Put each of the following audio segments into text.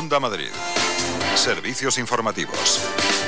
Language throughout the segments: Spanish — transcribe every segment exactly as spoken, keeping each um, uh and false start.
Onda Madrid. Servicios informativos.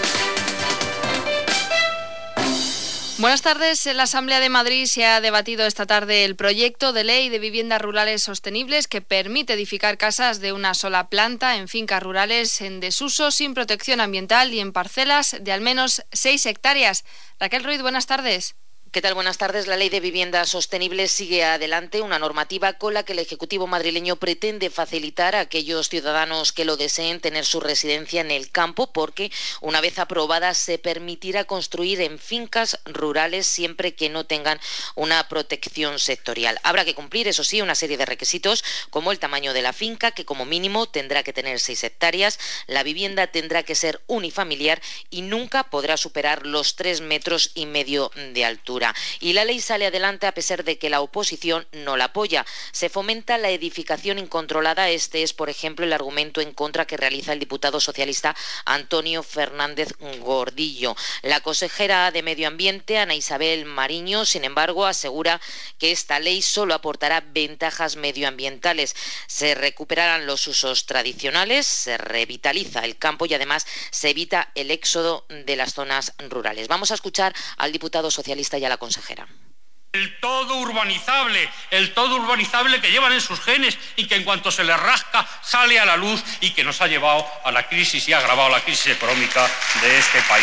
Buenas tardes. En la Asamblea de Madrid se ha debatido esta tarde el proyecto de ley de viviendas rurales sostenibles que permite edificar casas de una sola planta en fincas rurales en desuso, sin protección ambiental y en parcelas de al menos seis hectáreas. Raquel Ruiz, buenas tardes. ¿Qué tal? Buenas tardes. La Ley de Vivienda Sostenible sigue adelante, una normativa con la que el Ejecutivo madrileño pretende facilitar a aquellos ciudadanos que lo deseen tener su residencia en el campo, porque una vez aprobada se permitirá construir en fincas rurales siempre que no tengan una protección sectorial. Habrá que cumplir, eso sí, una serie de requisitos, como el tamaño de la finca, que como mínimo tendrá que tener seis hectáreas, la vivienda tendrá que ser unifamiliar y nunca podrá superar los tres metros y medio de altura. Y la ley sale adelante a pesar de que la oposición no la apoya. Se fomenta la edificación incontrolada. Este es, por ejemplo, el argumento en contra que realiza el diputado socialista Antonio Fernández Gordillo. La consejera de Medio Ambiente, Ana Isabel Mariño, sin embargo, asegura que esta ley solo aportará ventajas medioambientales. Se recuperarán los usos tradicionales, se revitaliza el campo y además se evita el éxodo de las zonas rurales. Vamos a escuchar al diputado socialista y a la consejera. El todo urbanizable, el todo urbanizable que llevan en sus genes y que en cuanto se les rasca sale a la luz y que nos ha llevado a la crisis y ha agravado la crisis económica de este país.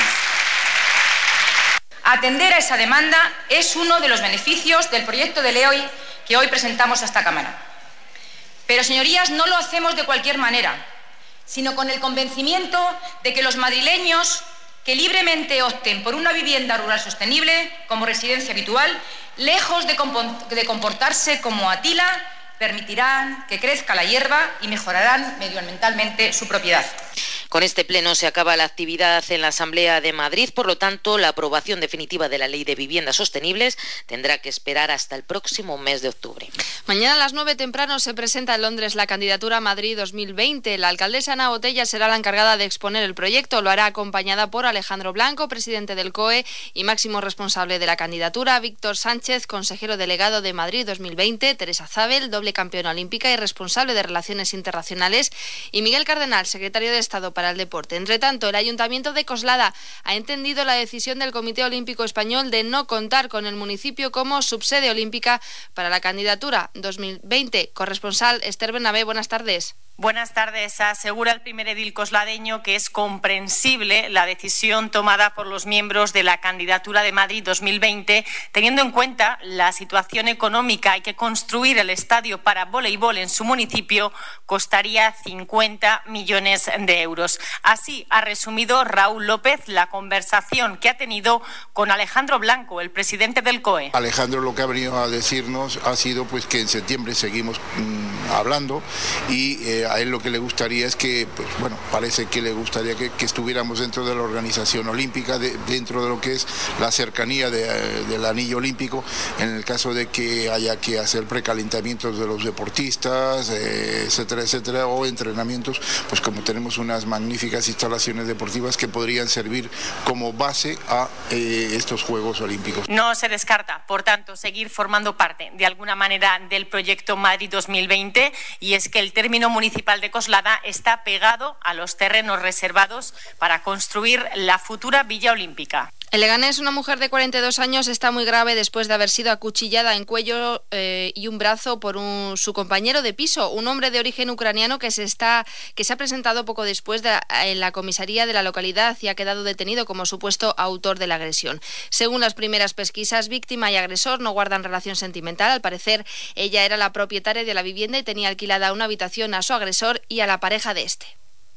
Atender a esa demanda es uno de los beneficios del proyecto de ley que hoy presentamos a esta Cámara. Pero, señorías, no lo hacemos de cualquier manera, sino con el convencimiento de que los madrileños que libremente opten por una vivienda rural sostenible como residencia habitual, lejos de, de comportarse como Atila, permitirán que crezca la hierba y mejorarán medioambientalmente su propiedad. Con este pleno se acaba la actividad en la Asamblea de Madrid, por lo tanto, la aprobación definitiva de la Ley de Viviendas Sostenibles tendrá que esperar hasta el próximo mes de octubre. Mañana a las nueve temprano se presenta en Londres la candidatura Madrid dos mil veinte. La alcaldesa Ana Botella será la encargada de exponer el proyecto. Lo hará acompañada por Alejandro Blanco, presidente del C O E y máximo responsable de la candidatura, Víctor Sánchez, consejero delegado de Madrid dos mil veinte, Teresa Zabel, doble campeona olímpica y responsable de Relaciones Internacionales, y Miguel Cardenal, secretario de Estado para el Deporte. Entre tanto, el Ayuntamiento de Coslada ha entendido la decisión del Comité Olímpico Español de no contar con el municipio como subsede olímpica para la candidatura dos mil veinte. Corresponsal Esther Bernabé, buenas tardes. Buenas tardes. Asegura el primer edil cosladeño que es comprensible la decisión tomada por los miembros de la candidatura de Madrid dos mil veinte, teniendo en cuenta la situación económica y que construir el estadio para voleibol en su municipio costaría cincuenta millones de euros. Así ha resumido Raúl López la conversación que ha tenido con Alejandro Blanco, el presidente del C O E. Alejandro lo que ha venido a decirnos ha sido pues que en septiembre seguimos mmm, hablando y eh, a él lo que le gustaría es que, pues bueno, parece que le gustaría que, que estuviéramos dentro de la organización olímpica, de, dentro de lo que es la cercanía de, del anillo olímpico, en el caso de que haya que hacer precalentamientos de los deportistas, eh, etcétera, etcétera, o entrenamientos, pues como tenemos unas magníficas instalaciones deportivas que podrían servir como base a eh, estos Juegos Olímpicos. No se descarta, por tanto, seguir formando parte de alguna manera del proyecto Madrid dos mil veinte, y es que el término municipal de Coslada está pegado a los terrenos reservados para construir la futura Villa Olímpica. En Leganés, una mujer de cuarenta y dos años está muy grave después de haber sido acuchillada en cuello eh, y un brazo por un, su compañero de piso, un hombre de origen ucraniano que se está que se ha presentado poco después de, en la comisaría de la localidad y ha quedado detenido como supuesto autor de la agresión. Según las primeras pesquisas, víctima y agresor no guardan relación sentimental. Al parecer, ella era la propietaria de la vivienda y tenía alquilada una habitación a su agresor y a la pareja de este.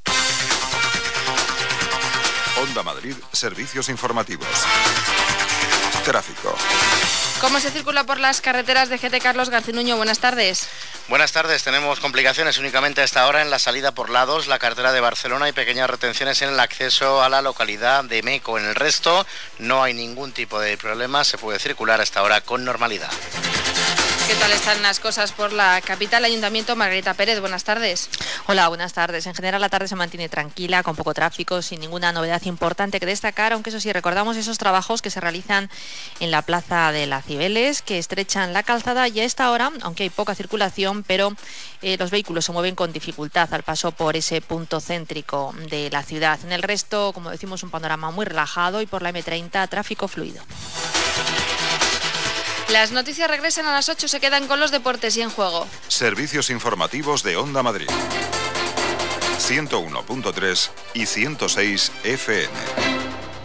Onda Madrid, servicios informativos. Tráfico. ¿Cómo se circula por las carreteras de G T? Carlos Garcinuño, buenas tardes. Buenas tardes, tenemos complicaciones únicamente a esta hora en la salida por la dos, la carretera de Barcelona, y pequeñas retenciones en el acceso a la localidad de Meco. En el resto no hay ningún tipo de problema, se puede circular a esta hora con normalidad. ¿Qué tal están las cosas por la capital? Ayuntamiento, Margarita Pérez, buenas tardes. Hola, buenas tardes. En general la tarde se mantiene tranquila, con poco tráfico, sin ninguna novedad importante que destacar, aunque eso sí, recordamos esos trabajos que se realizan en la plaza de las Cibeles, que estrechan la calzada y a esta hora, aunque hay poca circulación, pero eh, los vehículos se mueven con dificultad al paso por ese punto céntrico de la ciudad. En el resto, como decimos, un panorama muy relajado y por la eme treinta, tráfico fluido. Las noticias regresan a las ocho, se quedan con los deportes y En Juego. Servicios informativos de Onda Madrid. ciento uno punto tres y ciento seis efe eme.